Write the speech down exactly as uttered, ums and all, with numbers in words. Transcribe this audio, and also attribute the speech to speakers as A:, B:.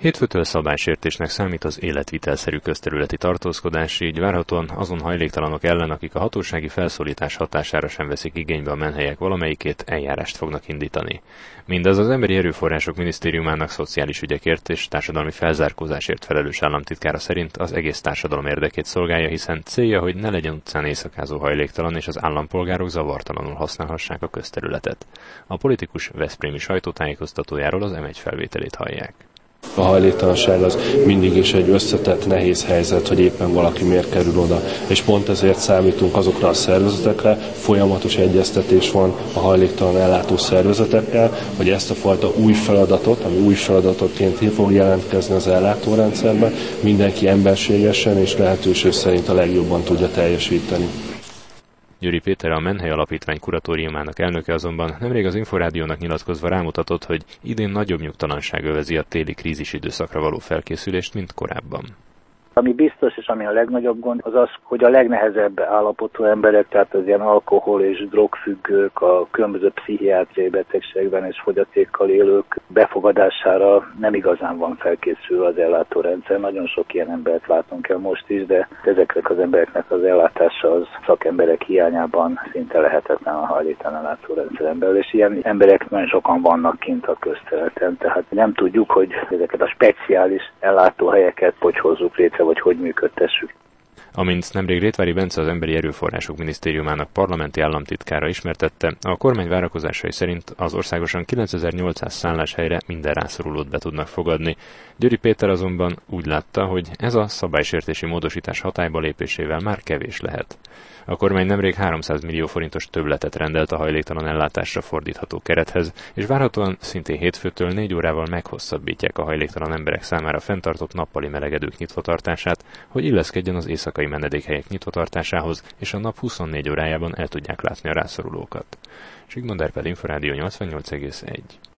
A: Hétfőtől szabálysértésnek számít az életvitelszerű közterületi tartózkodás, így várhatóan azon hajléktalanok ellen, akik a hatósági felszólítás hatására sem veszik igénybe a menhelyek valamelyikét, eljárást fognak indítani. Mindez az Emberi Erőforrások Minisztériumának szociális ügyekért és társadalmi felzárkózásért felelős államtitkára szerint az egész társadalom érdekét szolgálja, hiszen célja, hogy ne legyen utcán éjszakázó hajléktalan és az állampolgárok zavartalanul használhassák a közterületet. A politikus veszprémi sajtótájékoztatójáról az em egy felvételét hallják.
B: A hajléktalanság az mindig is egy összetett, nehéz helyzet, hogy éppen valaki miért kerül oda. És pont ezért számítunk azokra a szervezetekre, folyamatos egyeztetés van a hajléktalan ellátó szervezetekkel, hogy ezt a fajta új feladatot, ami új feladatotként fog jelentkezni az ellátórendszerben, mindenki emberségesen és lehetőség szerint a legjobban tudja teljesíteni.
A: Győri Péter, a Menhely Alapítvány kuratóriumának elnöke azonban nemrég az Inforádiónak nyilatkozva rámutatott, hogy idén nagyobb nyugtalanság övezi a téli krízis időszakra való felkészülést, mint korábban.
C: Ami biztos, és ami a legnagyobb gond, az az, hogy a legnehezebb állapotú emberek, tehát az ilyen alkohol- és drogfüggők, a különböző pszichiátriai betegségben és fogyatékkal élők befogadására nem igazán van felkészülve az ellátórendszer. Nagyon sok ilyen embert látunk el most is, de ezeknek az embereknek az ellátása az szakemberek hiányában szinte lehetetlen a hajléktalan ellátórendszeren belül, és ilyen emberek nagyon sokan vannak kint a közterületen, tehát nem tudjuk, hogy ezeket a speciális ellátóhelyeket hogy hozzuk létre, vagy hogy működtessük.
A: Amint nemrég Rétvári Bence, az Emberi Erőforrások Minisztériumának parlamenti államtitkára ismertette, a kormány várakozásai szerint az országosan kilencezer-nyolcszáz szálláshelyre minden rászorulót be tudnak fogadni. Győri Péter azonban úgy látta, hogy ez a szabálysértési módosítás hatályba lépésével már kevés lehet. A kormány nemrég háromszáz millió forintos többletet rendelt a hajléktalan ellátásra fordítható kerethez, és várhatóan szintén hétfőtől négy órával meghosszabbítják a hajléktalan emberek számára fenntartott nappali melegedők nyitvatartását, hogy illeszkedjen az éjszakai menedékhelyek nyitvatartásához, és a nap huszonnégy órájában el tudják látni a rászorulókat. Zsigmond Árpád, Inforádió nyolcvannyolc egész egy.